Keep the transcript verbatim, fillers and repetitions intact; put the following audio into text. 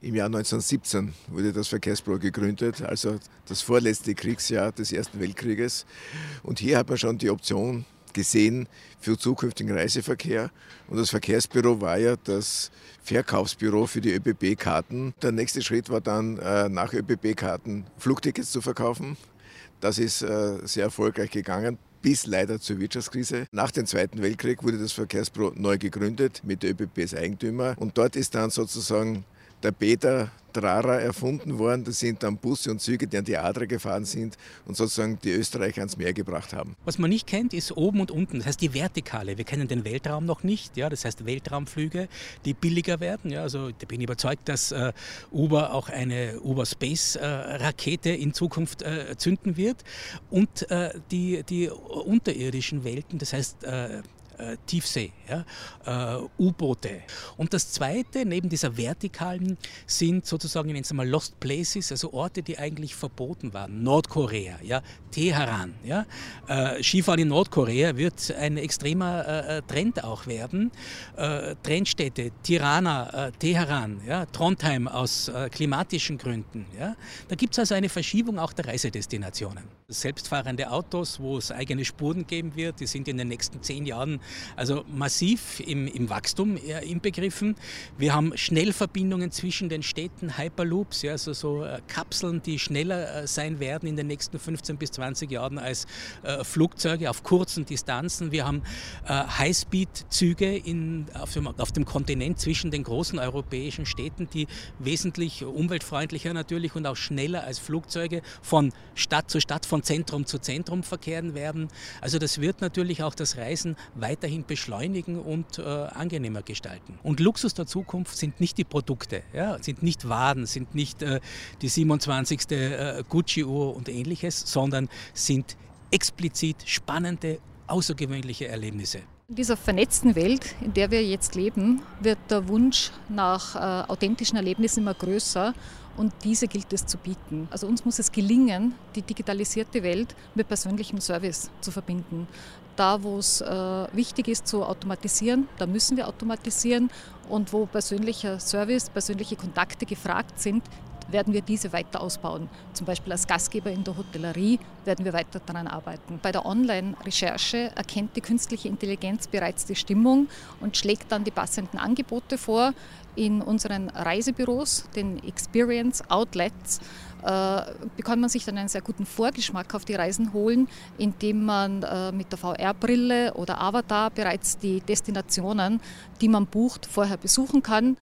Im Jahr neunzehnhundertsiebzehn wurde das Verkehrsbüro gegründet, also das vorletzte Kriegsjahr des Ersten Weltkrieges. Und hier hat man schon die Option gesehen für zukünftigen Reiseverkehr. Und das Verkehrsbüro war ja das Verkaufsbüro für die ÖBB-Karten. Der nächste Schritt war dann, nach ÖBB-Karten Flugtickets zu verkaufen. Das ist sehr erfolgreich gegangen, bis leider zur Wirtschaftskrise. Nach dem Zweiten Weltkrieg wurde das Verkehrsbüro neu gegründet mit der ÖBB als Eigentümer. Und dort ist dann sozusagen der Peter Trara erfunden worden. Das sind dann Busse und Züge, die an die Adria gefahren sind und sozusagen die Österreicher ans Meer gebracht haben. Was man nicht kennt, ist oben und unten. Das heißt die Vertikale. Wir kennen den Weltraum noch nicht. Ja, das heißt Weltraumflüge, die billiger werden. Ja, also da bin ich überzeugt, dass äh, Uber auch eine Uber Space äh, Rakete in Zukunft äh, zünden wird. Und äh, die, die unterirdischen Welten, das heißt äh, Tiefsee, ja, äh, U-Boote. Und das Zweite, neben dieser vertikalen, sind sozusagen, ich nenne es mal Lost Places, also Orte, die eigentlich verboten waren. Nordkorea, ja, Teheran. Ja. Äh, Skifahren in Nordkorea wird ein extremer äh, Trend auch werden. Äh, Trendstädte, Tirana, äh, Teheran, ja, Trondheim aus äh, klimatischen Gründen. Ja. Da gibt es also eine Verschiebung auch der Reisedestinationen. Selbstfahrende Autos, wo es eigene Spuren geben wird, die sind in den nächsten zehn Jahren also massiv im, im Wachstum äh, inbegriffen. Wir haben Schnellverbindungen zwischen den Städten, Hyperloops, ja, also so äh, Kapseln, die schneller äh, sein werden in den nächsten fünfzehn bis zwanzig Jahren als äh, Flugzeuge auf kurzen Distanzen. Wir haben äh, Highspeed-Züge in, auf, dem, auf dem Kontinent zwischen den großen europäischen Städten, die wesentlich umweltfreundlicher natürlich und auch schneller als Flugzeuge von Stadt zu Stadt, von Zentrum zu Zentrum verkehren werden. Also das wird natürlich auch das Reisen weiterhin beschleunigen und äh, angenehmer gestalten. Und Luxus der Zukunft sind nicht die Produkte, ja, sind nicht Waren, sind nicht äh, die siebenundzwanzigste Äh, Gucci-Uhr und ähnliches, sondern sind explizit spannende, außergewöhnliche Erlebnisse. In dieser vernetzten Welt, in der wir jetzt leben, wird der Wunsch nach äh, authentischen Erlebnissen immer größer und diese gilt es zu bieten. Also uns muss es gelingen, die digitalisierte Welt mit persönlichem Service zu verbinden. Da, wo es äh, wichtig ist zu automatisieren, da müssen wir automatisieren und wo persönlicher Service, persönliche Kontakte gefragt sind, werden wir diese weiter ausbauen. Zum Beispiel als Gastgeber in der Hotellerie werden wir weiter daran arbeiten. Bei der Online-Recherche erkennt die künstliche Intelligenz bereits die Stimmung und schlägt dann die passenden Angebote vor. In unseren Reisebüros, den Experience Outlets, äh, bekommt man sich dann einen sehr guten Vorgeschmack auf die Reisen holen, indem man äh, mit der V R-Brille oder Avatar bereits die Destinationen, die man bucht, vorher besuchen kann.